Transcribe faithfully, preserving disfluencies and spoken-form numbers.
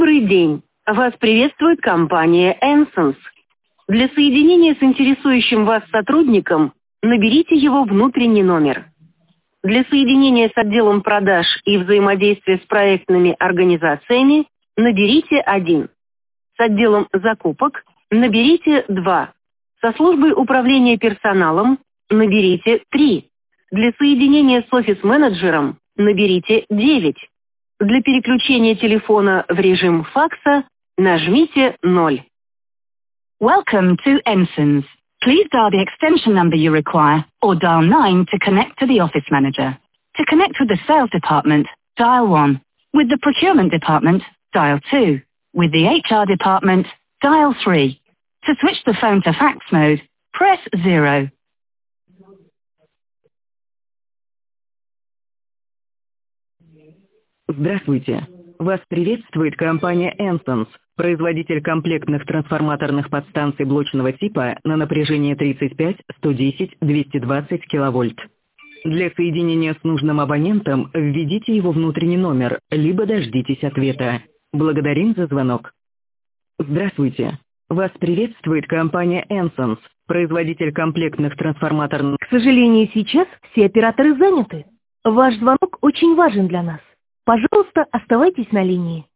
Добрый день. Вас приветствует компания Ensence. Для соединения с интересующим вас сотрудником наберите его внутренний номер. Для соединения с отделом продаж и взаимодействия с проектными организациями наберите один. С отделом закупок наберите два. Со службой управления персоналом наберите три. Для соединения с офис-менеджером наберите девять. Для переключения телефона в режим факса нажмите ноль. Welcome to Ensence. Please dial the extension number you require or dial nine to connect to the office manager. To connect with the sales department, dial one. With the procurement department, dial two. With the H R department, dial three. To switch the phone to fax mode, press zero. Здравствуйте. Вас приветствует компания Ensence, производитель комплектных трансформаторных подстанций блочного типа на напряжение тридцать пять, сто десять, двести двадцать киловольт. Для соединения с нужным абонентом введите его внутренний номер, либо дождитесь ответа. Благодарим за звонок. Здравствуйте. Вас приветствует компания Ensence, производитель комплектных трансформаторных... К сожалению, сейчас все операторы заняты. Ваш звонок очень важен для нас. Пожалуйста, оставайтесь на линии.